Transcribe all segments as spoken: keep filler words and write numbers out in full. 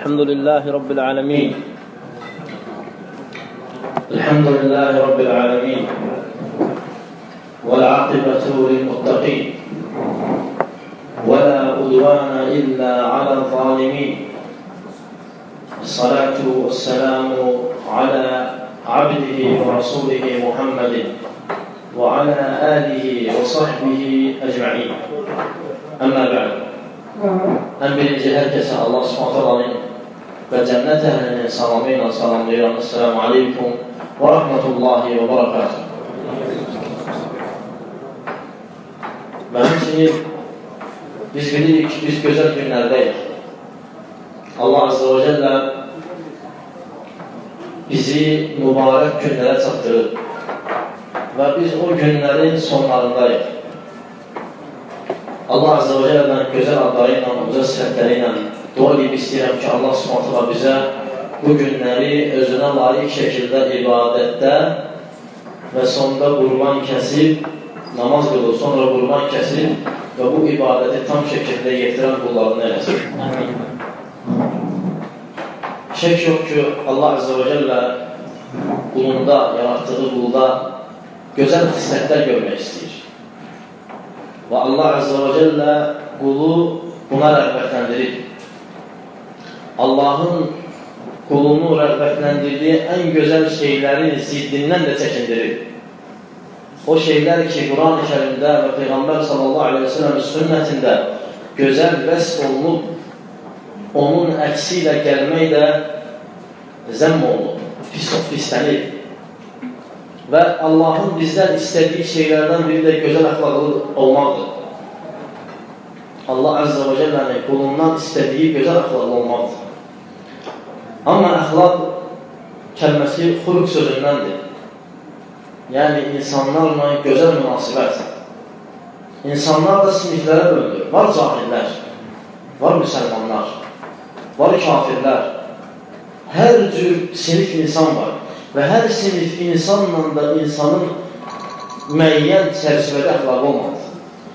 الحمد لله رب العالمين الحمد لله رب العالمين والعاقبة للمتقين ولا عدوان إلا على الظالمين. الصلاة والسلام على عبده ورسوله محمد وعلى آله وصحبه أجمعين. أما بعد، ən birinci hər kəsə Allah Subhanahu və cənnət əhlinin salamı ilə salamlayıram. Esselamu aleykum və rahmetullahi və barakatuhu. Və həmçinin biz bilirik ki, biz gözəl günlərdəyik. Allah Azze və Cəllə bizi mübarək günlərə çatdırır və biz o günlərin sonlarındayıq. Allah Azze və Cəllədən gözəl adları ilə, gözəl sifətləri ilə dua edib istəyirəm ki, Allah Subhanahu bizə bu günləri özünə layiq şəkildə ibadətdə və sonda qurban kəsib, namaz qılır, sonra qurban kəsib və bu ibadəti tam şəkildə yetirən qullarını eləsin. Şək yox ki, Allah Azze və Cəllə qulunda, yaratdığı qulda gözəl xislətlər görmək istəyir. Və Allah Azze və Cəllə qulu buna rəğbətləndirir. Allahın qulunu rəğbətləndirdiyi ən gözəl şeylərin ziddindən də çəkindirir. O şeylər ki, Quran-ı Kərimdə və Peyğəmbər sallallahu aleyhi və səlləmin sünnətində gözəl vəsf olunub, onun əksi ilə gəlmək də zəmm olunub, pislənir. Və Allahın bizdən istədiyi şeylərdən biri də gözəl əxlaqlı olmaqdır. Allah Azze və Cəllənin qulundan istədiyi gözəl əxlaqlı olmaqdır. Amma əxlaq kəlməsi xuluq sözündəndir. Yəni, insanlarla gözəl münasibət. İnsanlar da siniflərə bölünür. Var cahillər, var müsəlmanlar, var kafirlər. Hər cür sinif insan var. Və hər sinif insanla da insanın müəyyən çərçivədə əxlaqı olmalıdır.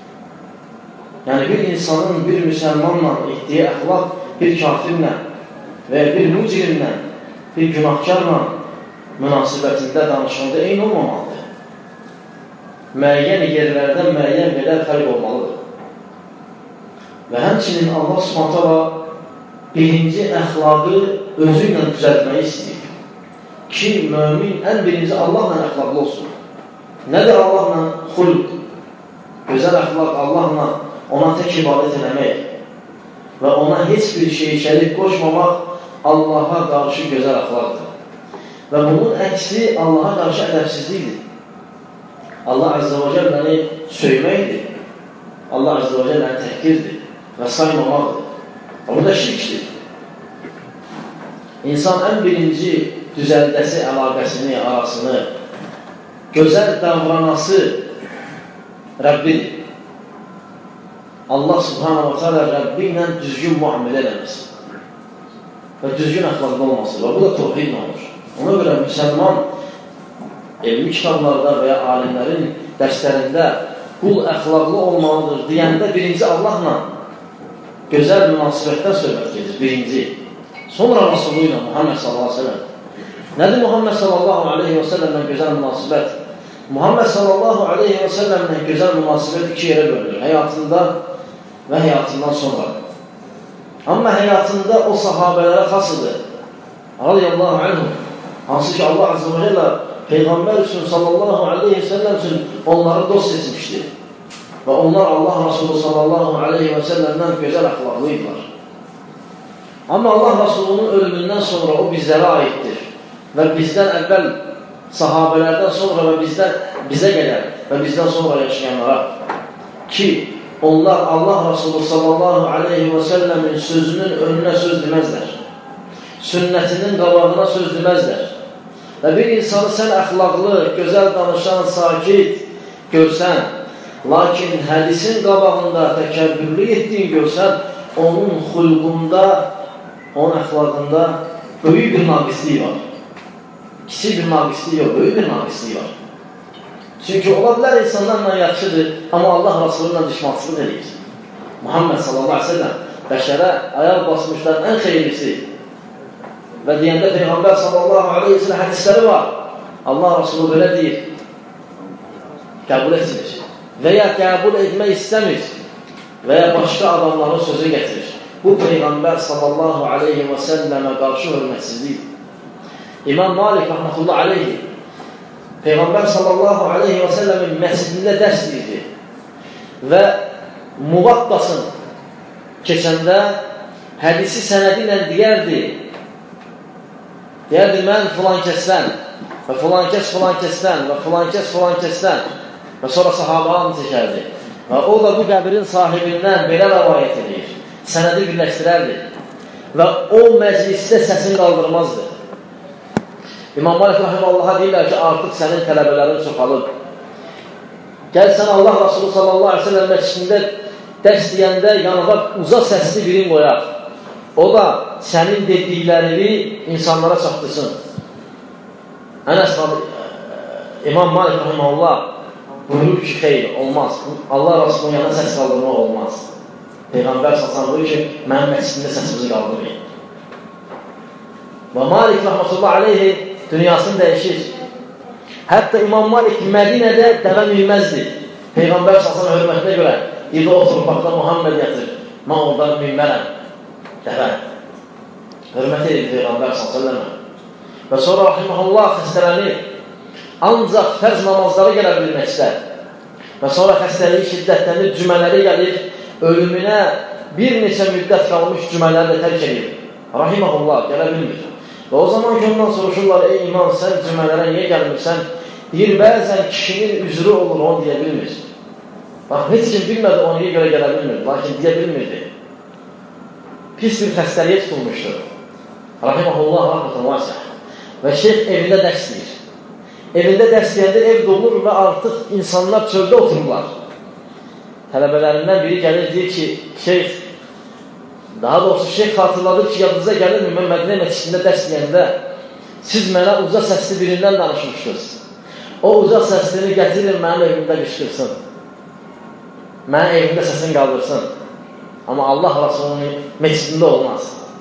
Yəni, bir insanın bir müsəlmanla etdiyi əxlaq bir kafirlə və bir mücrimlə, bir günahkarla münasibətində danışanda eyni olmamalıdır. Müəyyən yerlərdən müəyyən qədər fərq olmalıdır. Və həmçinin Allah Subhanahu birinci əxlaqı özü ilə düzəltməyi istəyir ki, mömin ən birinci Allahla əxlaqlı olsun. Nədir Allahla xulq? Gözəl əxlaq Allahla ona tək ibadət eləmək və ona heç bir şey şərik qoşmamaq Allaha qarşı gözəl əxlaqdır. Və bunun əksi Allaha qarşı ədəbsizlikdir. Allah Azze və Cəlləni söyməkdir. Allah Azze və Cəlləni təhqirdir və saymamaqdır. Bu da şirkdir. İnsan ən birinci düzəldəsi əlaqəsini, arasını, gözəl davranası Rəbbidir. Allah Subhanahu wa ta'ala Rəbbi ilə düzgün müamilə eləməsi və düzgün əxlaqlı olması və bu da tövhidlə olur. Ona görə müsəlman elmi kitablarda və ya alimlərin dərslərində qul əxlaqlı olmalıdır deyəndə birinci Allahla gözəl münasibətdən söhbət gedir, birinci. Sonra Rasulü ilə Muhammed sallallahu aleyhi ve sellem. Nədir Muhammed sallallahu aleyhi və səlləmlə gözəl münasibət? Muhammed sallallahu aleyhi və səlləmlə gözəl münasibət iki yerə bölünür. Həyatında və həyatından sonra. Amma həyatında o sahabələrə xasıdır. Radiyallahu anhum. Hansı ki Allah Azze və Cəllə Peyğəmbər üçün sallallahu aleyhi və səlləm üçün onları dost seçmişdir. Və onlar Allah Resulü sallallahu aleyhi və səlləmdən gözəl əxlaqlıydılar. Amma Allah Resulünün ölümündən sonra o bizlərə aiddir. Və bizdən əvvəl sahabələrdən sonra və bizdən, bizə qədər və bizdən sonra yaşayanlara ki, onlar Allah Resulü sallallahu aleyhi və səlləmin sözünün önünə söz deməzlər. Sünnətinin qabağına söz deməzlər. Və bir insanı sən əxlaqlı, gözəl danışan, sakit görsən, lakin hədisin qabağında təkəbbürlü etdiyin görsən, onun xulqunda, onun əxlaqında böyük bir naqisliyi var. Kiçik bir naqisliyi yox, böyük bir naqisliyi var. Çünki ola bilər insanlarla yaxşıdır, amma Allah Rasulunla düşmançılıq edir. Muhammed sallallahu aleyhi ve sellem bəşərə ayaq basmışlar ən xeyrisi və deyəndə Peyğəmbər sallallahu aleyhi ve sellem hədisləri var. Allah Rasulü belə deyir, qəbul etmir və ya qəbul etmək istəmir və ya başqa adamların sözü gətirir. Bu Peyğəmbər sallallahu aleyhi ve sellemə qarşı hörmətsizlik. İmam Malik rahmetullah aleyhi Peyğəmbər sallallahu aleyhi ve sellemin məscidində dərs deyirdi və Muvattasın keçəndə hədisi sənədi ilə deyərdi, deyərdi, mən filan kəsdən və filan kəs filan kəsdən və filan kəs filan kəsdən və sonra sahabalarını çəkərdi və o da bu qəbirin sahibindən belə rəvayət edir, sənədi birləşdirərdi və o məclisdə səsini qaldırmazdı. İmam Malik Rahimallaha deyirlər ki, artıq sənin tələbələrin çoxalıb. Gəl sən Allah Rasulü sallallahu aleyhi ve sellem məclisində dərs deyəndə yanına uza səsli birin qoyar. O da sənin dediklərini insanlara çatdırsın. Ənəs İmam Malik Rahimullah buyurur ki, xeyr, olmaz. Allah Rasulunun yanına səs qaldırmaq olmaz. Peyğəmbər sallallahu buyurur ki, mənim məclisində səsimizi qaldırmayın. Və Malik Rahmetullah aleyhi dünyasını dəyişir. Hətta İmam Malik Mədinədə dəvə minməzdi. Peyğəmbər sallallahu hörmətinə görə İdə o torpaqda Muhammed yatır, mən oradan minmərəm, dəvə. Hörmət edir Peyğəmbər sallallahu. Və sonra Rahiməhullah xəstələnir, ancaq fərz namazları gələ bilmək istər. Və sonra xəstəliyi şiddətlənir, cümələri gəlir, ölümünə bir neçə müddət qalmış cümələri də tərk edir. Rahiməhullah gələ bilmir. Və o zaman ki, ondan soruşurlar, ey iman, sən cümələrə niyə gəlmirsən? Deyir, bəzən kişinin üzrü olur, onu deyə bilmir. Bax, heç kim bilmədi, onu niyə görə gələ bilmirdi, lakin deyə bilmirdi. Pis bir xəstəliyə tutulmuşdur. Rahiməhullah, rahmetən vasih. Və şeyh evində dərs deyir. Evində dərs deyəndə ev dolur və artıq insanlar çöldə otururlar. Tələbələrindən biri gəlir, deyir ki, şeyh, daha doğrusu şeyh xatırladır ki, yadınıza gəlirmi, mən Mədinə məscidində dərs deyəndə siz mənə uca səsli birindən danışmışdınız. O uca səslini gətirin, mənim evimdə qışqırsın. Mənim evimdə səsini qaldırsın. Amma Allah Rasulunun məscidində olmaz.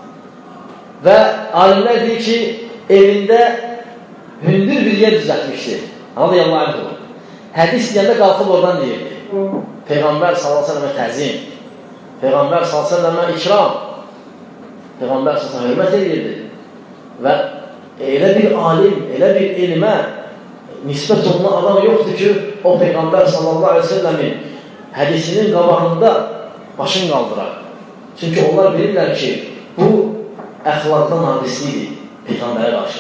Və alimlər deyir ki, evində hündür bir yer düzəltmişdir. Radiyallahu anh. Hədis deyəndə qalxıb oradan deyirdi. Peyğəmbər sallallahu aleyhi ve sellem təzim. Peyğəmbər sallallahu aleyhi ve sellem ikram. Peyğəmbər sallallahu aleyhi ve sellem hörmət edirdi. Və elə bir alim, elə bir elmə nisbət olunan adam yoxdur ki, o Peyğəmbər sallallahu aleyhi ve sellemin hədisinin qabağında başını qaldırar. Çünki onlar bilirlər ki, bu əxlaqdan hadislidir Peyğəmbərə qarşı.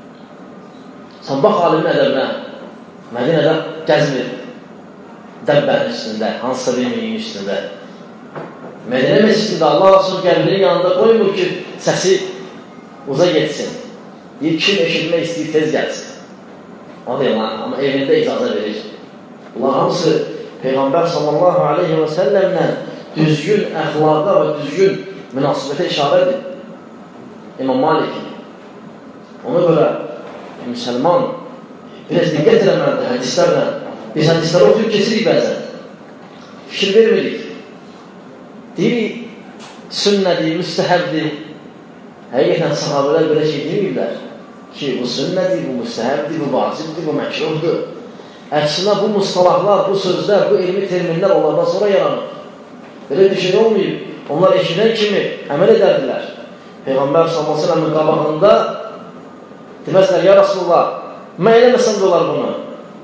Sən bax alimin ədəbinə, Mədinədə gəzmir, dəbbənin üstündə, hansısa bir minin üstündə. Mədinə məscidində Allah Rasulü qəbrinin yanında qoymur ki, səsi uza getsin. Bir kim eşitmək istəyir, tez gəlsin. O deyilən, amma evində icazə verir. Bunlar hamısı Peyğəmbər sallallahu aleyhi və səlləmlə düzgün əxlaqa və düzgün münasibətə işarədir. İmam Malik. Ona görə müsəlman biraz diqqət eləməlidir hədislərlə. Biz hədisləri oxuyub keçirik bəzən. Fikir vermirik. Deyirik, sünnədir, müstəhəbdir. Həqiqətən sahabələr belə şey demirlər ki, bu sünnədir, bu müstəhəbdir, bu vacibdir, bu məkruhdur. Əksinə bu mustalahlar, bu sözlər, bu elmi terminlər onlardan sonra yaranır. Belə bir şey olmayıb. Onlar eşidən kimi əməl edərdilər. Peyğəmbər sallallahu aleyhi ve sellem'in qabağında deməzlər, ya Rasulullah, mən eləməsəm də olar bunu.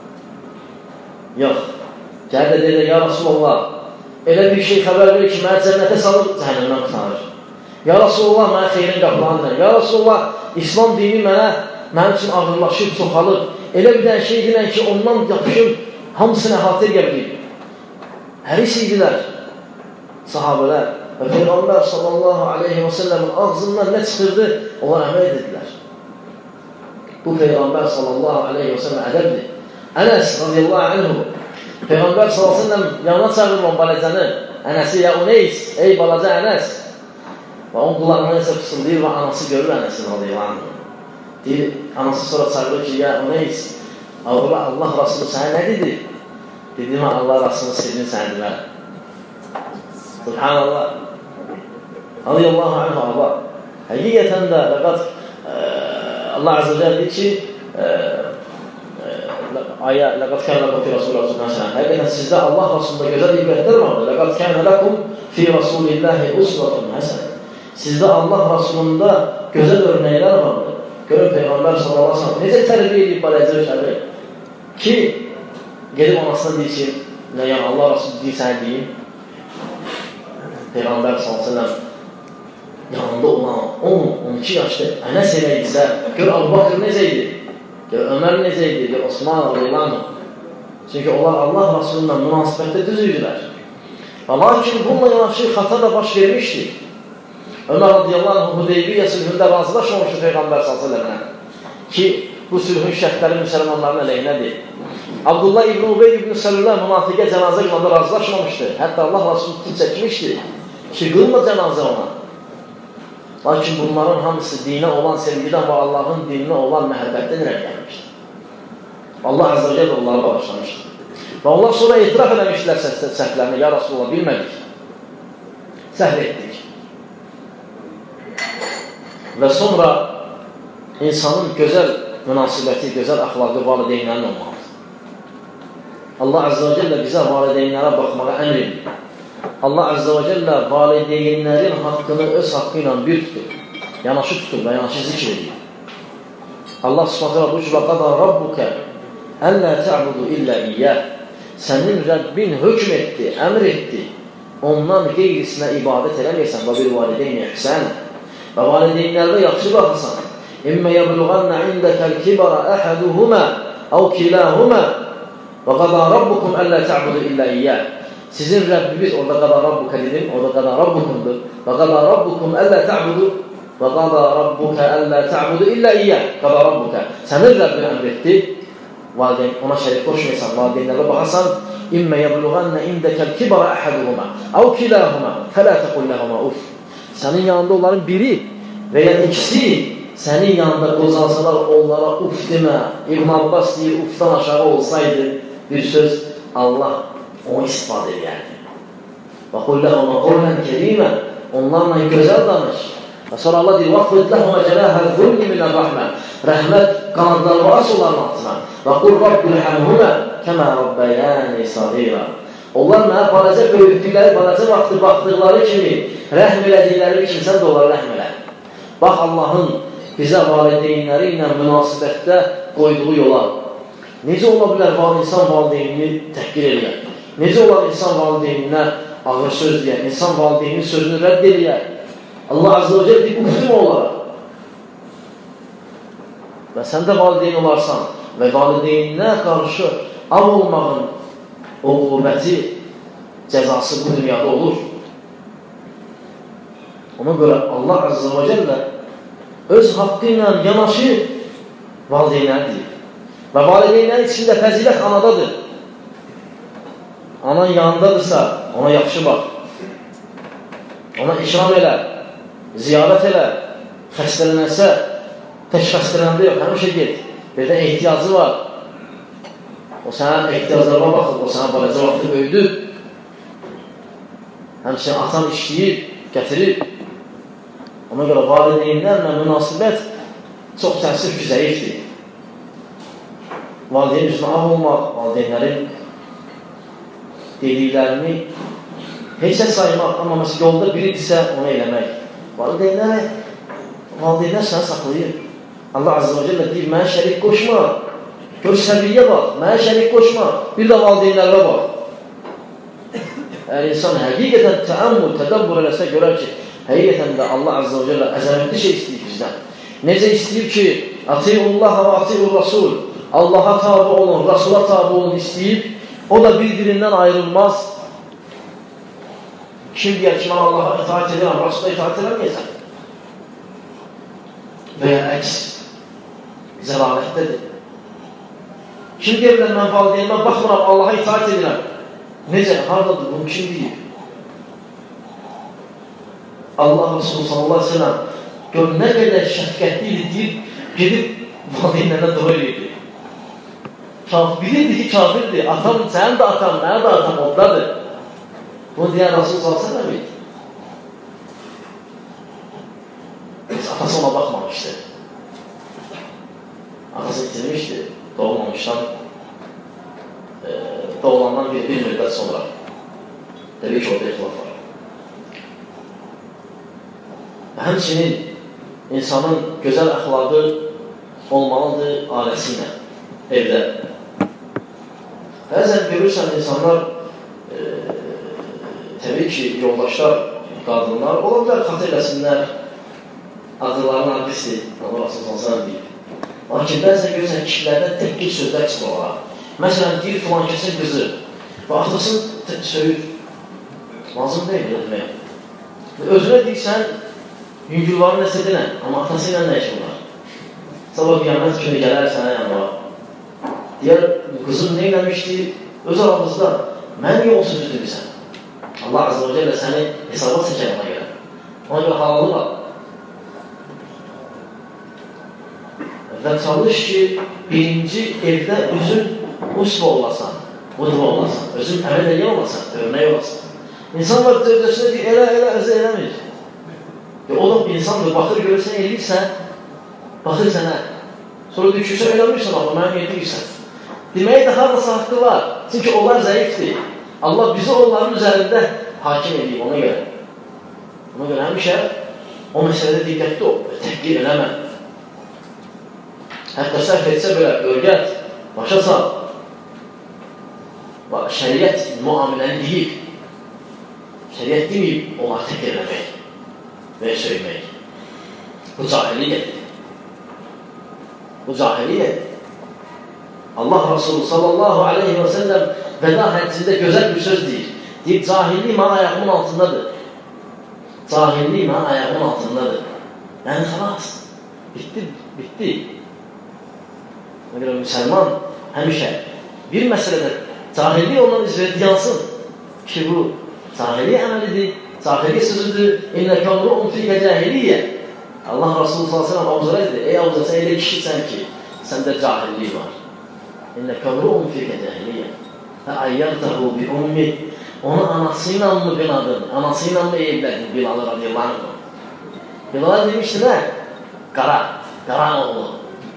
Yox. Gəl də deyirlər, ya Rasulullah, elə bir şey xəbər verir ki, mənə cənnətə salır, cəhənnəmdən qıtanır. Ya Rasulullah, mənə xeyrin qapılandır. Ya Rasulullah, İslam dini mənə, mənim üçün ağırlaşıb, çoxalır. Elə bir dənə şey deyilən ki, ondan yapışıb, hamısını əhatə edə həris idilər sahabələr və Peyğəmbər sallallahu aleyhi və səlləmin ağzından nə çıxırdı, onlar əməl edirlər. Bu Peyğəmbər sallallahu aleyhi və səlləm ədəbdir. Ənəs radiyallahu anhu Peyğəmbər sallallahu aleyhi və səlləm yanına çağırır on balacanı. Ənəsi, ya Uneys, ey balaca Ənəs. Və onun qulağına isə fısıldayır və anası görür Ənəsin radiyallahu anhu. Deyir, anası sonra çağırır ki, ya Uneys, Allah Rasulü sənə nə dedi? Dedim, Allah Rasulü sirrini sənə demərəm. Subhanallah. Radiyallahu anhu Allah. Həqiqətən də, ləqət Allah Azze ve Celle deyir ki, ayə, ləqad kənə ləkum fi Rasulillah məsələn, həqiqətən sizdə Allah Rasulunda gözəl ibrətlər vardır. Ləqad kənə ləkum fi Rasulillahi usvatun həsən. Sizdə Allah Rasulunda gözəl örnəklər vardır. Görün, Peyğəmbər sallallahu aleyhi ve sellem necə tərbiyə edib baləcə uşağı ki, gedib anasına deyir ki, yəni Allah Rasulü deyir, sənə deyim, Peyğəmbər sallallahu aleyhi ve sellem yanında olan on on iki yaşlı Ənəs elə idisə, gör Əbu Bakır necə idi, gör Ömər necə idi, gör Osman radiyallahu. Çünki onlar Allah Rasulunla münasibətdə düz idilər. Lakin bununla yanaşı xata da baş vermişdi. Ömər radiyallahu anh Hudeybiyyə sülhündə razılaşmamışdı Peyğəmbər sallallahu aleyhi ve sellem ki, bu sülhün şərtləri müsəlmanların əleyhinədir. Abdullah ibn Ubey ibn Səlülə münafiqə cənazə qılanda razılaşmamışdı. Hətta Allah Rasulü tutub çəkmişdi ki, qılma cənazə ona. Lakin bunların hamısı dinə olan sevgidən və Allahın dininə olan məhəbbətdən irəli gəlmişdir. Allah Azze ve Celle onları bağışlamışdır. Və onlar sonra etiraf eləmişdilər səhvlərini. Ya Rasulullah, bilmədik. Səhv etdik. Və sonra insanın gözəl münasibəti, gözəl əxlaqı valideynlərin olmalıdır. Allah Azze ve Celle bizə valideynlərə baxmağa əmr edir. Allah Azze ve Celle valideynlərin haqqını öz haqqı ilə bir tutur. Yanaşı tutur və yanaşı zikr edir. Allah subhanətə bu cüvə qadar Rabbukə əllə tə'budu illə iyyəh. Sənin Rəbbin hökm etdi, əmr etdi. Ondan qeyrisinə ibadət eləməyəsən və bir valideyni ihsən. Və valideynlərdə yaxşı baxırsan. İmmə yəbluğannə indəkəl kibara əhəduhumə əv kilahumə və qadar Rabbukum əllə tə'budu illə iyyəh. Sizin Rəbbimiz, orada qada Rabbuka dedim, orada qada Rabbukumdur. Və qada Rabbukum əllə tə'budu və qada Rabbuka əllə tə'budu illə iyyəh. Qada Rabbuka. Sənin Rəbbin əmr etdi. Valideyn, ona şərik qoşmayırsan, valideynlərə baxarsan, İmmə yəbluğannə indəkəl kibara əhəduhumə əv kilahumə fələ təqulləhumə uf. Sənin yanında onların biri və ya ikisi sənin yanında qozansalar onlara uf demə. İbn Abbas deyir, ufdan aşağı olsaydı bir söz Allah onu istifadə edərdi. Və qulləhumə qolən kərimə, onlarla gözəl danış. Və sonra Allah deyir, vəxfid ləhumə cələhəl zulmi minə rəhmə. Rəhmət qanadlarını as onların altına. Və qul Rabbül həmhumə kəmə Rabbəyəni sağira. Onlar mənə balacə böyütdükləri, balacə vaxtı baxdıqları kimi, rəhm elədikləri kimi sən də onları rəhm elə. Bax Allahın bizə valideynləri ilə münasibətdə qoyduğu yola. Necə ola bilər insan valideynini təhqir eləyər? Necə olar insan valideyninə ağır söz deyər? İnsan valideynin sözünü rədd eləyər? Allah Azze ve Celle deyib, uftum olaraq. Və sən də valideyn olarsan və valideyninə qarşı av olmağın o qüvvəti cəzası bu dünyada olur. Ona görə Allah Azze ve Celle öz haqqı ilə yanaşı valideynləri deyir. Və valideynlərin içində fəzilət anadadır. Anan yanındadırsa, ona yaxşı bax. Ona ikram elə, ziyarət elə, xəstələnəsə, tək xəstələndə yox, həmişə get. Bir də ehtiyacı var. O sənə ehtiyaclarına baxır, o sənə balacə vaxtı böyüdür. Həmçinin atan işləyir, gətirir. Ona görə valideynlərlə münasibət çox təəssüf ki, zəifdir. Valideyn üzrə av olmaq, valideynlərin dediklərini heçə saymaq, amma məsələn, yolda biridirsə onu eləmək. Valideynlər, valideynlər səni saxlayır. Allah Azze ve Celle deyir, mənə şərik qoşma. Gör səviyyə bax, mənə şərik qoşma. Bir də valideynlərə bax. Əgər insan həqiqətən təəmmül, tədəbbür eləsə görər ki, həqiqətən də Allah Azze ve Celle əzəmətli şey istəyir bizdən. Necə istəyir ki, Atiullah və Atiur Rasul, Allaha tabi olun, Rasula tabi olun istəyib, o da bir-birindən ayrılmaz. Kim deyər ki, mən Allaha itaat edirəm, Rasula itaat edəməyəsən? Və ya əks, zəlalətdədir. Kim deyirlər, mən valideynimə baxmıram, Allaha itaat edirəm? Necə, haradadır, bunu kim deyir? Allah Resulü sallallahu aleyhi ve sellem gör nə qədər şəfqətlidir deyib, gedib valideynlərə dua edir. Bilirdi ki, kafirdir, atam, sənin də atam, mənə də atam ondadır. Bunu deyən Rasul sallallahu aleyhi ve sellem idi. Biz atası ona baxmamışdı. sonra. Təbii ki, orada ixtilaf var. Həmçinin insanın gözəl əxlaqı olmalıdır ailəsi ilə, evdə. Bəzən görürsən insanlar, e, təbii ki, yoldaşlar, qadınlar, ola bilər xatı eləsinlər, adlarının adresi, Allah asılsansana deyib. Lakin bəzən görürsən kişilərdən təhqir sözlər çıxır olar. Məsələn, deyir filan kəsin qızı və atasını söyür. Lazım deyil, demək. Özünə deyirsən, yüngülvarı nəsə denən, amma atası ilə nə işin var? Sabah qiyamət günü gələr sənə yanına. Deyər, qızım nə eləmişdir? Öz aramızda, mən niyə o sözü demirsən? Allah Azze ve Celle səni hesaba çəkər ona görə. Ona görə halalı var. Və çalış ki, birinci evdə özün usva olasan, qudva olasan, özün əməl eləyə olasan, örnək olasan. İnsan var, dövdəsinə deyir, elə, elə, özü eləmir. O da insandır, baxır, görürsən, eləyirsən, baxır sənə. Sonra düşürsən, eləmirsən, amma mənə eləyirsən. Deməyə də haradasa haqqı var. Çünki onlar zəifdir. Allah bizi onların üzərində hakim edib, ona görə. Ona görə həmişə o məsələdə diqqətli ol, təhqir eləmə. Hətta səhv etsə belə, örgət, başa sal. Şəriət müamiləni deyib. Şəriət deməyib, onlar təhqir eləmək və söymək. Bu cahiliyyətdir. Bu cahiliyyətdir. Allah Resulü sallallahu aleyhi və səlləm vəda həccində gözəl bir söz deyir. Deyir, cahillik mənə ayağımın altındadır. Cahillik mənə ayağımın altındadır. Yəni, xalas, bitdi, bitdi. Ona görə müsəlman həmişə bir məsələdə cahillik ondan izvədi yansın ki, bu cahillik əməlidir, cahillik sözüdür. İnnəkə umru'un fikə cahiliyyə. Allah Resulü sallallahu aleyhi və səlləm Avuzara edir. Ey Avuzara, sən elə kişisən ki, səndə cahillik var. İnnəkə umru'un fikə cahiliyyə. Və əyyərtəhu bi ummi. Onu anası ilə mı binadın? Anası ilə mı evlədin? Bilalı radiyallahu anh. Bilalı demişdi nə? Qara, qara oğlu.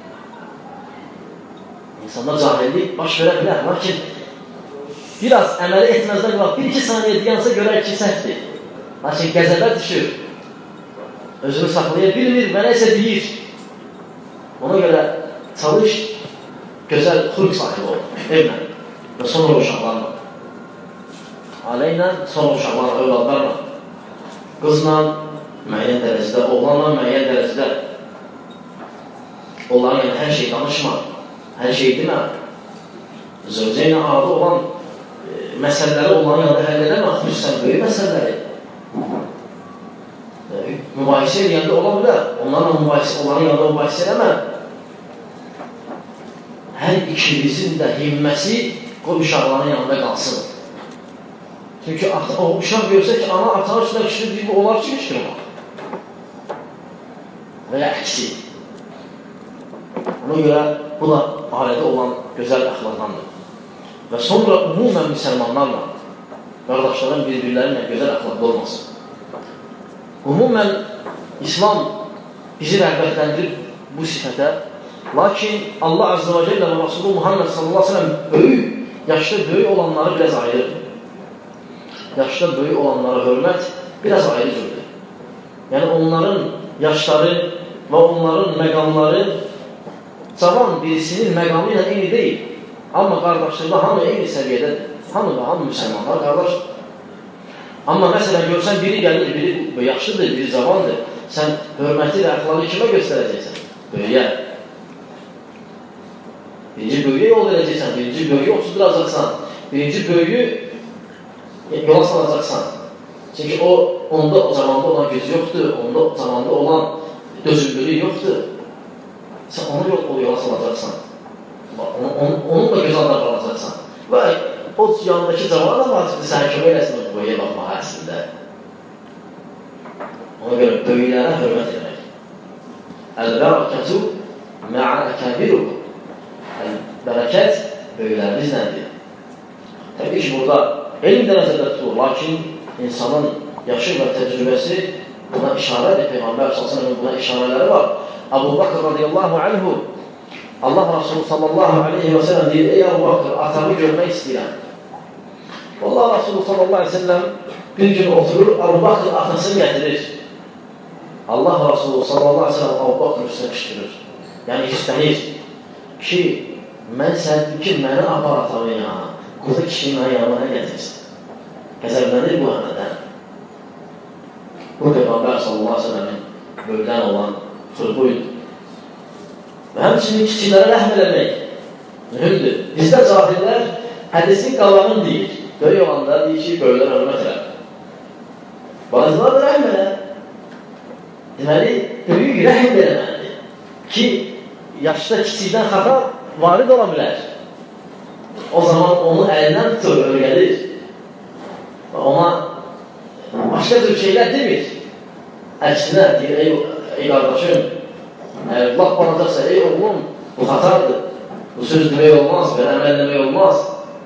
İnsanlar cahillik baş verə bilər. Lakin biraz əməli etməzdən qalaq, bir-iki saniyə deyansa görək ki, səhvdir. Lakin qəzəbə düşür. Özünü saxlaya bilmir və nəsə deyir. Ona görə çalış, gözəl xulq sahibi ol, evlə və sonra uşaqlarla. Ailə ilə, sonra uşaqlarla, övladlarla. Qızla müəyyən dərəcədə, oğlanla müəyyən dərəcədə. Onların yəni hər şey danışma. Hər şey demə, zövcə ilə adı olan e, məsələləri onların yanında həll edəmə, xüsusən böyük məsələləri. E, mübahisə edəndə ola bilər, onlarla mübahisə, onların yanında mübahisə edəmə. Hər ikimizin də himməsi o uşaqların yanında qalsın. Çünki o uşaq görsə ki, ana atağın üstünə kişidir, deyib, onlar ki, kişidir. Və ya əksi. Ona görə bu da ailədə olan gözəl əxlaqdandır. Və sonra umumən müsəlmanlarla, qardaşların bir-birlərinlə gözəl əxlaqda olmasın. Umumən İslam bizi rəğbətləndirib bu sifətə, lakin Allah Azze ve Celle və Resulü Muhammed sallallahu aleyhi ve sellem böyük, yaşda böyük olanları biraz ayırır. Yaşda böyük olanlara hörmət biraz ayrı cürdür. Yəni onların yaşları və onların məqamları cavan birisinin məqamı ilə eyni deyil. Amma qardaşlıqda hamı eyni səviyyədədir. Hamı da hamı müsəlmanlar qardaşdır. Amma məsələn görsən biri gəlir, biri yaxşıdır, biri cavandır. Sən hörməti ilə əxlaqı kimə göstərəcəksən? Böyüyə. Birinci böyüyə yol verəcəksən, birinci böyüyə oturduracaqsan, birinci böyüyü yola salacaqsan. Çünki o, onda o zamanda olan gücü yoxdur, onda o zamanda olan dözümlülük yoxdur. Sən onu yox, o yola salacaqsan. Onunla göz adlar qalacaqsan. Və o yanındakı cavana da vacibdir, sən kömək eləsin o böyüyə baxmağa əslində. Ona görə böyüklərə hörmət etmək. Əl-bərəkətu mə'əkəbiru. Bərəkət böyüklərimizləndir. Təbii ki, burada elm dərəcədə tutulur, lakin insanın yaşı və təcrübəsi buna işarədir. Peyğəmbər sallallahu buna işarələri var. Abu Bakr radiyallahu anhu, Allah Resulü sallallahu aleyhi və səlləm deyir, ey Abu Bakr, atamı görmək istəyirəm. Allah Resulü sallallahu aleyhi ve sellem bir gün oturur, Abu Bakr atasını getirir. Allah Resulü sallallahu aleyhi ve sellem Abu Bakr üstüne kışkırır. Yani istənir ki, mən səndir ki, məni apar atamı ya, qoza kişinin ayağına gətirsin. Qəzəblənir bu əhmədən. Bu Peyğəmbər sallallahu aleyhi ve sellemin böldən olan xırquydu. Və həmçinin kiçiklərə rəhm eləmək mühümdür. Bizdə cahillər hədisin qalanını deyir. Böyük olanda deyir ki, böyüklər hörmət elə. Bazılar da rəhm elə. Deməli, böyük rəhm eləməlidir ki, yaşda kiçikdən xata varid ola bilər. O zaman onu əlindən tutur, öyrədir. Ona başqa tür şeylər demir. Əksinə deyir, ey, ey qardaşım, laf banacaqsa, ey oğlum, bu xatardır. Bu söz demək olmaz, belə əməl demək olmaz.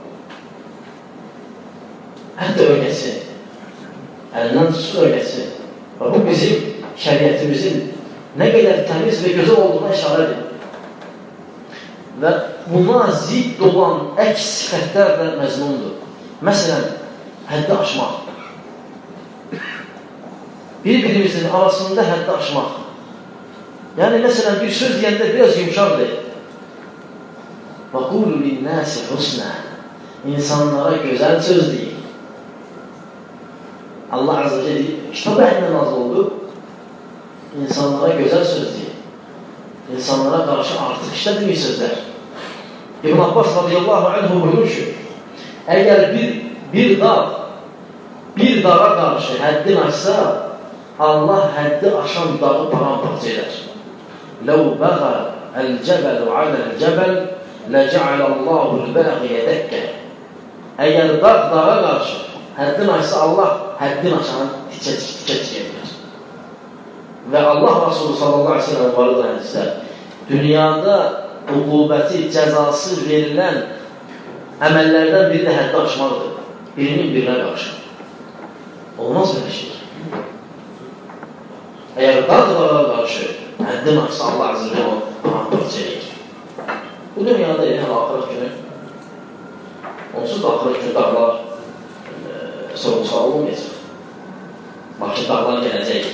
Hətta öyrətsin. Əlindən tutsun, öyrətsin. Bu bizim şəriyyətimizin nə qədər təmiz və gözəl olduğuna işarədir. Və buna zidd olan əks sifətlər də məzmundur. Məsələn, həddi aşmaq. Bir-birimizin arasında həddi aşmaq. Yəni, məsələn, bir söz deyəndə biraz yumuşaqdır. وَقُولُ لِلنَّاسِ حُسْنًا İnsanlara gözəl söz deyil. Allah Azze ve Celle kitab əhlindən nazil oldu. İnsanlara gözəl söz deyil. İnsanlara qarşı artıq işlədilmiş sözlər. İbn Abbas radiyallahu anhu buyurur ki, əgər bir, bir dağ bir dağa qarşı həddin aşsa, Allah həddi aşan dağı paramparça edər. لَوْ بَغَى الْجَبَلُ عَلَى الْجَبَلِ لَجَعَلَ اللّٰهُ الْبَغِيَ دَكَّ Əgər dağ dağa qarşı həddin aşsa, Allah həddin aşanı tikə-tikə edər. Və Allah Resulü sallallahu aleyhi ve sellem varı da hədislər, dünyada uqubəti, cəzası verilən əməllərdən biri də həddi aşmaqdır. Birinin birinə qarşı. Olmaz belə şey. Əgər dağlara qarşı həddin aşsa, Allah Azze ve Celle paramparça edir. Bu dünyada yenə axırət günü, onsuz da axırət günü dağlar sorğu-sual olmayacaq. Başqa dağlar gələcək.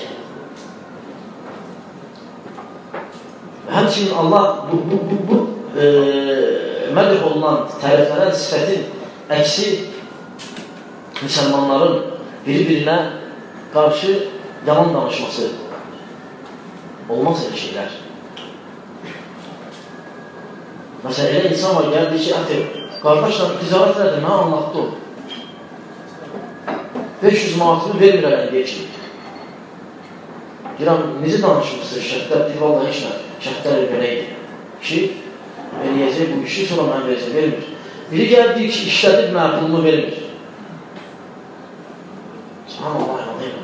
Həmçinin Allah bu, bu, bu, bu e, mədh olunan, tərəflənən sifətin əksi müsəlmanların bir-birinə qarşı yalan danışması olmaz elə şeylər. Məsələn, elə insan var, gəldi ki, əxir, qardaşlar, ticarət elədir, mənə anlattı o. beş yüz manatını vermirəm, deyək ki. Deyirəm, necə danışmışsınız, şəhətlər, deyir, vallahi heç nə, şəhətlər belə idi. Ki, eləyəcək bu işi, sonra mən verəcək, vermir. Biri gəldi, deyir ki, işlədib məqulunu vermir. Subhanallah, yanayım.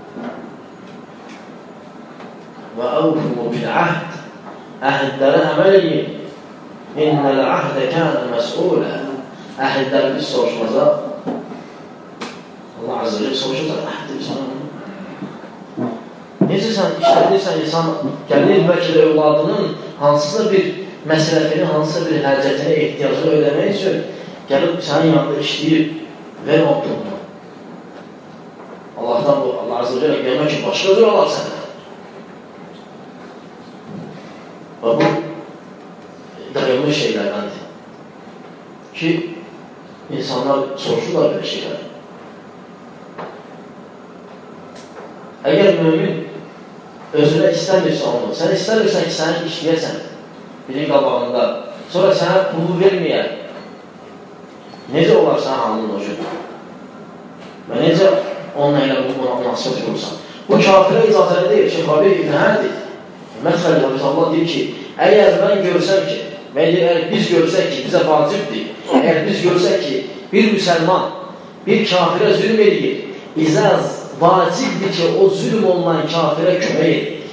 Və əvfulu bil-əhd, əhədlərə əməl edin. İnnəl əhdə kənə məsulə. Əhədlər biz soruşmazaq. Allah Azze ve Celle soruşacaq, əhdə biz ona. Necə sən işlədirsən, insan gəlir, bəlkə də övladının hansısa bir məsrəfini, hansısa bir hərcətini, ehtiyacını ödəmək üçün gəlib sənin yanında işləyir, ver olduğunu. Allahdan bu, Allah Azze ve Celle gəlmək ki, başqa zor olar səndən. Və bu, dayanmış şeylərdəndir. Ki, insanlar soruşurlar belə şeylər. Əgər mümin özünə istəmirsə onu, sən istəmirsən ki, səni işləyəsən birin qabağında, sonra sənə pulu verməyər, necə olar sənə halının o gün? Və necə onunla ilə buna münasibət olursan? Bu kafirə icazə deyil, Şeyx Rabi İbn Hərdir, Mədxəli Allah deyir ki, əgər mən görsəm ki, və əgər biz görsək ki, bizə vacibdir, əgər biz görsək ki, bir müsəlman bir kafirə zülm edir, bizə vacibdir ki, o zülm olunan kafirə kömək edir.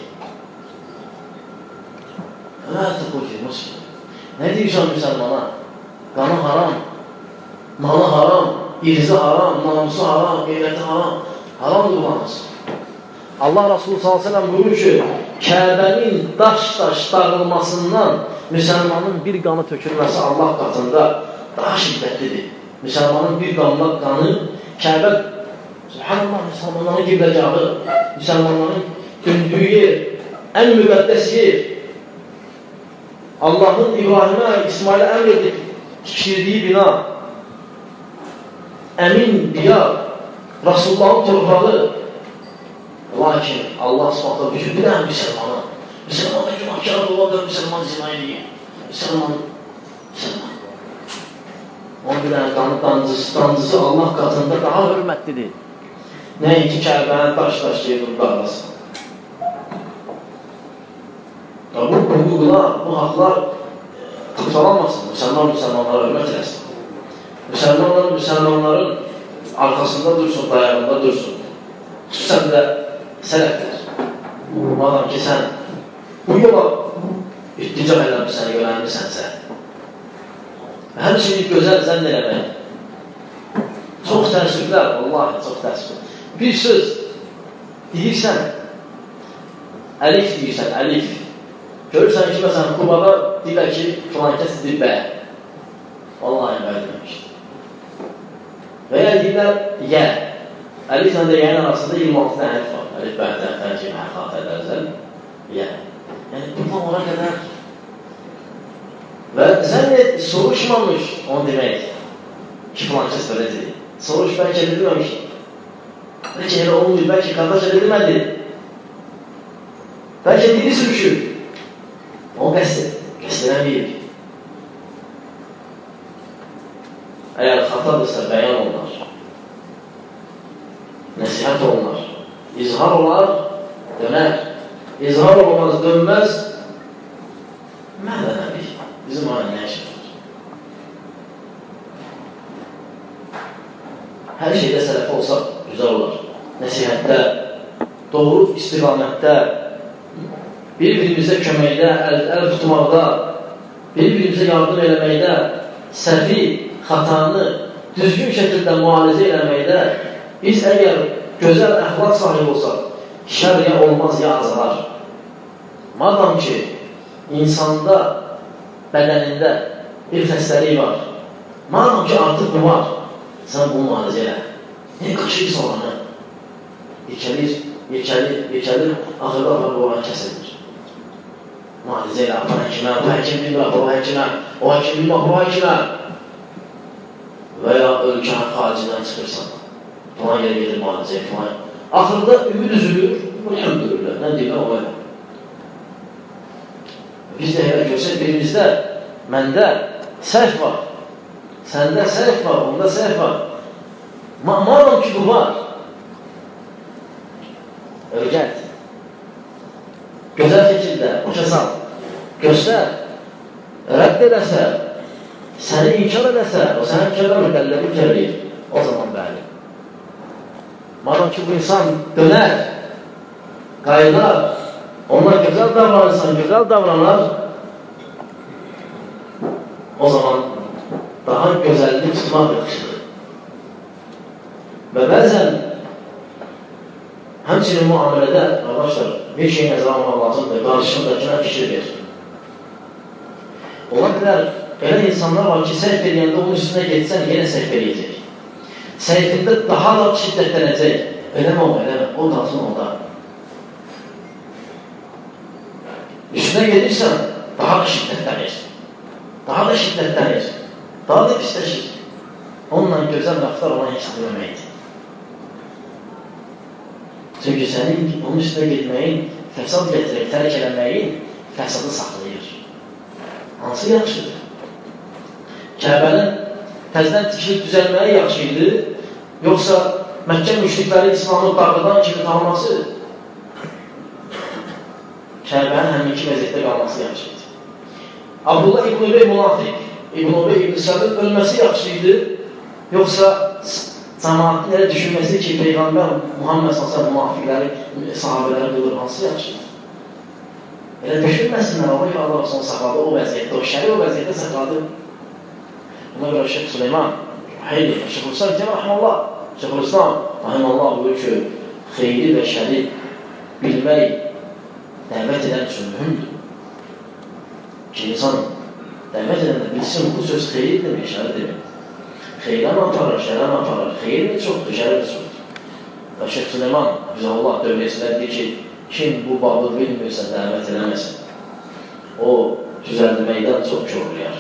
Nə artıq o ki, Müslüm? Nə deyirsən müsəlmana? Qanı haram, malı haram, irzi haram, namusu haram, qeyməti haram, haram qullanırsın. Allah Resulü sallallahu aleyhi ve sellem buyurur ki, Kəbənin daş-daş dağılmasından müsəlmanın bir qanı tökülməsi Allah qatında daha şiddətlidir. müsəlmanın bir damla qanı Kəbə, subhanallah, müsəlmanların qibləgahı, müsəlmanların döndüyü yer, ən müqəddəs yer, Allahın İbrahimə, İsmailə əmr edib tikdirdiyi bina, əmin diyar, Rasulullahın torpağı. Lakin Allah subhanallah bütün bir dənə müsəlmanı, müsəlmanın günahkarı olan da müsəlman zina edir, müsəlman, müsəlman. Onun bir dənə qanı dancısı, dancısı Allah qatında daha hörmətlidir. Nəinki Kəbənin daş-daş yeyir qarlasın. Bu hüquqlar, bu haqlar qıptalanmasın, müsəlman müsəlmanlara hörmət eləsin. Müsəlmanlar müsəlmanların arxasında dursun, dayağında dursun. Xüsusən də sələflər. Madam ki, sən bu yola irtica eləmişsən, yönəlmişsənsə, həmçinin gözəl zənn eləmək. Çox təəssüflər, vallahi çox təəssüflər. Bir söz deyirsən, əlif deyirsən, əlif. Görürsən ki, məsələn, Kubada deyirlər ki, filan kəs deyir bə. Vallahi bə demişdir. Və ya deyirlər yə. Əliflə də yəyin arasında iyirmi altı dənə əlif var. Əlif bəhətən, fərcim, hərxat edərsən, yə. Yəni, bundan ona qədər və zənn et, soruşmamış onu demək ki, filan kəs belə deyir. Soruş, bəlkə edilməmiş. Bəlkə elə olmuyor, bəlkə qardaş edilmədi. Bəlkə dili sürüşür. O qəsd, qəsd eləməyir. Əgər xatadırsa, bəyan olunlar. Nəsihət olunlar. İzhar olar, dönər. İzhar olmaz, dönməz. Məndə nədir? Bizim aile nə işimiz var? Hər şeydə sələfə olsa güzel olar. Nəsihətdə, doğru istiqamətdə, bir-birimizə köməkdə, əl, əl tutmaqda, bir-birimizə yardım eləməkdə, səhvi, xatanı düzgün şəkildə müalicə eləməkdə biz əgər gözəl əxlaq sahibi olsaq, şər ya olmaz, ya azalar. Madam ki, insanda, bədənində bir xəstəlik var, madam ki, artıq bu var, sən bunu müalicə elə. Ne qaçır soğanı? Yekəlir, yekəlir, yekəlir, axırda var, bu olan kəsilir. Müalicə elə, bu həkimə, bu həkim bilmə, bu həkimə, o həkim bilmə, bu həkimə. Və ya ölkənin xaricindən çıxırsan, falan yer gedir müalicəyə, falan. Axırda ümid üzülür, elhamdülillah, nə deyirlər, o elə. Biz də elə görsək, birimizdə, məndə səhv var, səndə səhv var, onda səhv var. Madam ki, bu var. Öyrət. Gözəl şəkildə, uçasan, göstər, rədd eləsə, səni inkar eləsə, o səni inkar eləmir, qəlləbi inkar eləyir. O zaman bəli. Madam ki, bu insan dönər, qayılar, onlar gözəl davranırsan, gözəl davranar, o zaman daha gözəlliyi tutmaq yaxşıdır. Və bəzən həmçinin müamilədə, arkadaşlar, bir şey nəzərə almaq lazımdır, qarşımdakına fikir verir. Ola bilər, elə insanlar var ki, səhv edəndə onun üstünə getsən, yenə səhv edəcək. Səhvində daha da şiddətlənəcək. Eləmə o, eləmə, o qalsın onda. Üstünə gedirsən, daha da şiddətlənir. Daha da şiddətlənir. Daha da pisləşir. Onunla gözəl rəftar olan hesab eləməkdir. Çünki sənin onun üstünə getməyin, fəsad gətirək, tərk eləməyin fəsadı saxlayır. Hansı yaxşıdır? Kəbənin təzdən tikilib düzəlməyi yaxşıydı, yoxsa Məkkə müşrikləri İslamın dağıdan kimi qalması, Kəbənin həminki vəziyyətdə qalması yaxşıydı. Abdullah İbn Übey münafiq, İbn Übey İbn Səbin ölməsi yaxşıydı, yoxsa cəmaatın elə düşünməsi ki, Peyğəmbər Muhammed s.ə.v münafiqləri, sahabələri qılır, hansı yaxşıdır? Elə düşünməsinlər, Allah ki, Allah olsun saxladı o vəziyyətdə, o şəri o vəziyyətdə saxladı. Buna görə Şeyh Süleyman, Hayli, Şeyh Hüsam, Cəmə Rəhməllah, Şeyh Hüsam, Rəhməllah buyur ki, xeyri və şəri bilmək, dəvət edən üçün mühümdür. Ki, insan dəvət edəndə bilsin, bu söz xeyri demək, şəri demək. xeyrə mi aparır, şərə mi aparır? Xeyr mi çoxdur, şərə mi çoxdur? Və Şeyh Süleyman, Allah dövləsində deyir ki, kim bu babı bilmirsə, dəvət eləməsin, o düzəldməkdən çox körlüyər.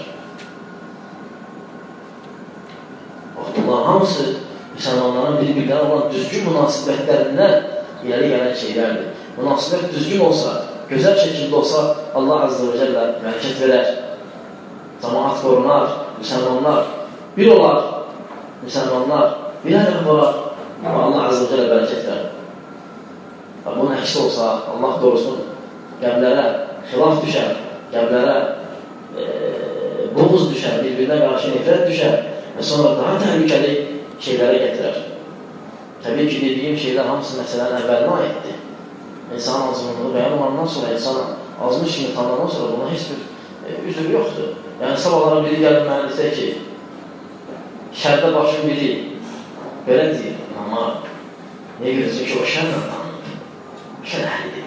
Bunlar hamısı müsəlmanların bir-birdən olan düzgün münasibətlərindən ileri gələn şeylərdir. Münasibət düzgün olsa, gözəl şəkildə olsa, Allah Azze ve Celle bərəkət verər. Cemaat qorunar, müsəlmanlar bir olar, müsəlmanlar bir ədəb olar, amma Allah Azze ve Celle bərəkət verər. Bunun əksi olsa, Allah doğrusun, qəblərə xilaf düşər, qəblərə e, boğuz düşər, bir-birinə qarşı nifrət düşər və sonra daha təhlükəli şeylərə gətirər. Təbii ki, dediyim şeylər hamısı məsələnin əvvəlinə aiddir. İnsanın azınlığı bəyan olandan sonra, insan azmış kimi tanınan sonra buna heç bir e, üzr yoxdur. Yəni, sabahlara biri gəlib mənə desə ki, şərdə başın biri belə deyir, amma niyə görəcək ki, o şərlə tanınır, şər əhlidir.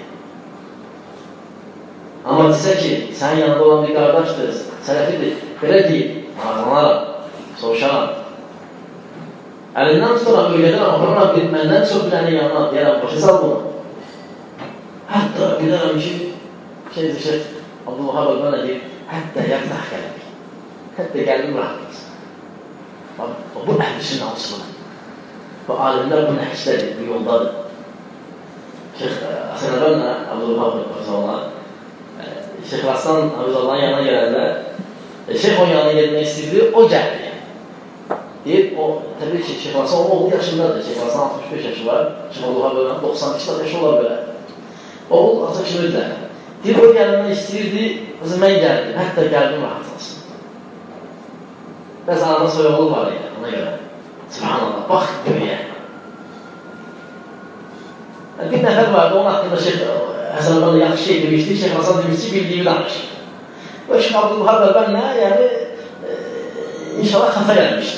Amma desə ki, sənin yanında olan bir qardaşdır, sələfidir, belə deyir, ağzanaram, soruşaram. Əlindən tuturam, öyrədirəm, aparıram, bir məndən çox bilənin yanına, deyərəm, başa sal bunu. Hətta bilərəm ki, şey deyir, Abdülvahab Əlbənə deyir, hətta yaxtaq qəlbi, hətta qəlbim rahatdır. Bu əhlüsün alsınlar. Bu alimlər bu nəqsdədir, bu yoldadır. Şeyh Həsən Əlbənə, Abdülvahab Əlbənə, Şeyh Raslan Abdüllah'ın yanına gələrlər, Şeyh onun yanına gelmək istəyirdi, o gəldi. Deyib, o, təbii ki, Şeyh Raslan onun oğlu yaşındadır, Şeyh Raslan altmış beş yaşı var, Şeyh Abdülvahab Əlbənə doxsan iki yaşı olar belə. Oğul ata kimdirlər. Deyib, o gəlmək istəyirdi, qızım, mən gəldim, hətta gəldim rahat olsun. Bəs anada soyuğlu var idi, ona görə. Subhanallah, bax böyüyə. Bir nəfər vardı, onun haqqında Şeyh Həsən Əlbənə yaxşı şey demişdi, Şeyh Raslan demişdi, bildiyimi danışır. O Şeyh Abdülvahab Əlbənə, yəni, e, inşallah xata gəlmişdir.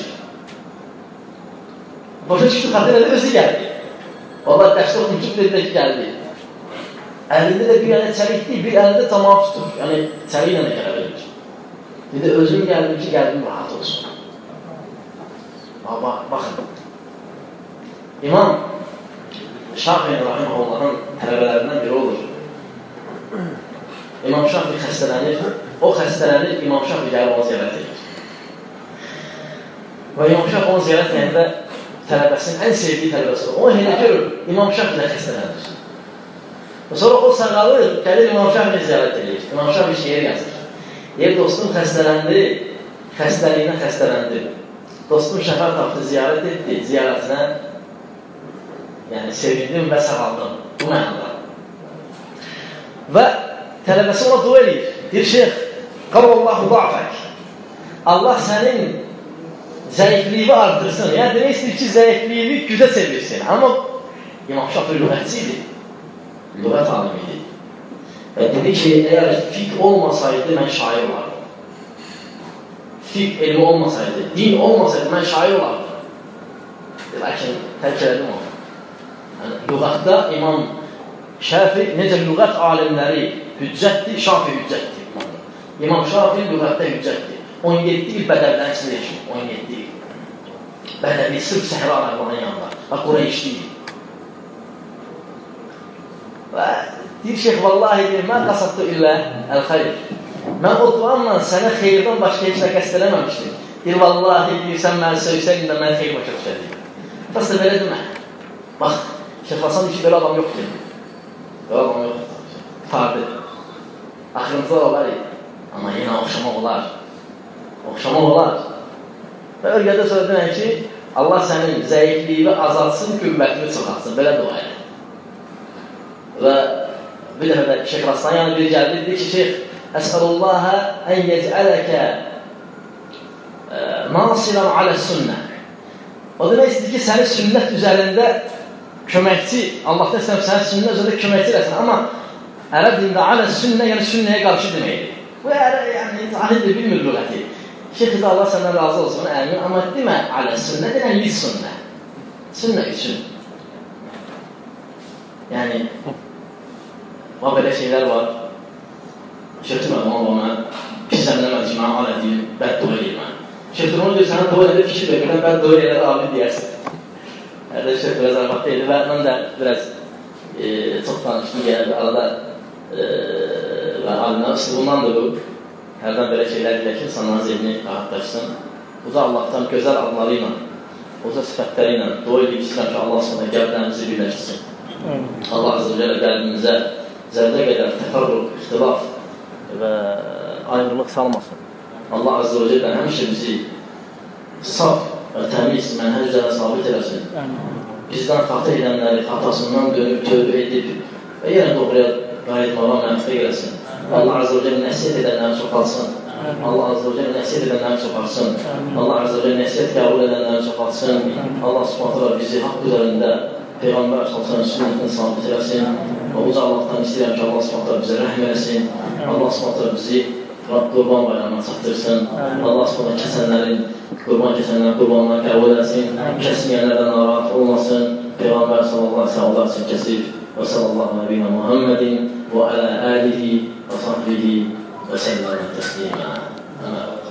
Başa çıxdı, xata elədi, özü gəldi. Vallahi dərsdə oxuyub ki, dedi ki, gəldi. Əlində də bir yana çəlikdir, bir əlində camaat tutur. Yəni, çəlik ilə də gələ bilir. Dedi, özüm gəldim ki, gəldim rahat olsun. Amma, baxın. İmam Şafi'i Rahimahullah'ın tələbələrindən biri olur. İmam Şafi xəstələnir, o xəstələnir, İmam Şafi gəlib onu ziyarət edir. Və İmam Şafi onu ziyarət edəndə tələbəsinin ən sevdiyi tələbəsi olur. Onu elə görür, İmam Şafi ilə xəstələnir. Sonra o sağalır, gəlir İmam Şafi'ni ziyarət edir. İmam Şafi şeir yazır. Yer dostum xəstələndi, xəstəliyinə xəstələndi. Dostum şəfər tapdı, ziyarət etdi, ziyarətinə yəni sevindim və sağaldım. Bu mənada. Və tələbəsi ona dua edir. Deyir, Şeyx, qavallahu da'fək. Allah sənin zəifliyi artırsın. Yəni, demək istəyir ki, zəifliyi gücə sevirsin. Amma İmam Şafi lüğətçidir. Lüğət alimidir. Və dedi ki, əgər fiqh olmasaydı, mən şair olardım. Fiqh elmi olmasaydı, din olmasaydı, mən şair olardım. Lakin tərk elədim onu. Yəni, lüğətdə İmam Şafi, necə lüğət alimləri hüccətdir, Şafi hüccətdir. İmam Şafi lüğətdə hüccətdir. on yeddi il bədəvlərin içində yaşayır, on yeddi il. Bədəvi sırf səhra araqlarının yanında. Və Qureyşliyir. Və deyir, Şeyx, vallahi deyir, mən qasatdı illə əl-xayr. Mən o duamla sənə xeyirdən başqa heç nə qəst eləməmişdim. Deyir, vallahi deyir, sən məni söysəydin də mən xeyir başa düşərdim. Bəs də belə demə. Bax, Şeyx Hasan deyir ki, belə adam yoxdur. Belə adam yoxdur. Tardı. Axırımızda olar idi. Amma yenə oxşamaq olar. Oxşamaq olar. Və örgədə sonra demək ki, Allah sənin zəifliyini azaltsın, qüvvətini çıxartsın. Belə dua edir. Və bir dəfə də Şeyx Raslan yanı biri gəldi, deyir ki, Şeyx, əsəlullaha ən yecələkə nasiran alə sünnə. O demək istəyir ki, səni sünnət üzərində köməkçi, Allah'tan istəyir, səni sünnət üzərində köməkçi eləsin. Amma ərəb dilində alə sünnə, yəni sünnəyə qarşı deməkdir. Bu ərə, yəni, ahildir, bilmir lüğəti. Şeyx da Allah səndən razı olsun, əmin, amma demə alə sünnə, deyən lis sünnə. Sünnə üçün. Yəni, və belə şeylər var. Şirkçi məqamı ona, pis əmləmə ki, mən alə deyil, bəddua edir mən. Şeyh onu diyor, sənə dua edib fikir verir, mən dua edər amin deyərsin. Hədə Şeyh biraz arvad deyildi və mən də biraz e, çox tanışdım gəldi arada e, və alimlər üslubundan da bu, hərdən belə şeylər deyək ki, insanların zihni rahatlaşsın. Uca Allah'tan gözəl adları ilə, uca sifətləri ilə dua edib istəyirəm ki, Allah sonra qəlblərimizi birləşsin. Allah Azze ve Celle qəlbimizə zərdə qədər təfərruq, ixtilaf və ayrılıq salmasın. Allah Azze ve Celle həmişə bizi saf və təmiz mənhəc üzərə sabit eləsin. Bizdən xata edənləri xatasından dönüb, tövbə edib və yenə doğruya qayıtmağa mənfə eləsin. Allah Azze ve Celle nəsiyyət edənləri çoxalsın. Allah Azze ve Celle nəsiyyət edənləri çoxalsın. Allah Azze ve Celle nəsiyyət qəbul edənləri çoxalsın. Allah Subhanahu bizi haqq üzərində Peyğəmbər sallallahu sünnətini sabit eləsin. Və uca Allah'tan istəyirəm ki, Allah Subhanahu bizə rəhm eləsin. Allah Subhanahu bizi Qurban bayramına çatdırsın. Allah Subhanahu kəsənlərin, qurban kəsənlərin qurbanlarını qəbul eləsin. Kəsməyənlərdən narahat olmasın. Peyğəmbər sallallahu aleyhi üçün kəsib. Və sallallahu aleyhi və Muhammedin və alə əlihi və sahbihi və səlləm təslimə. Əmə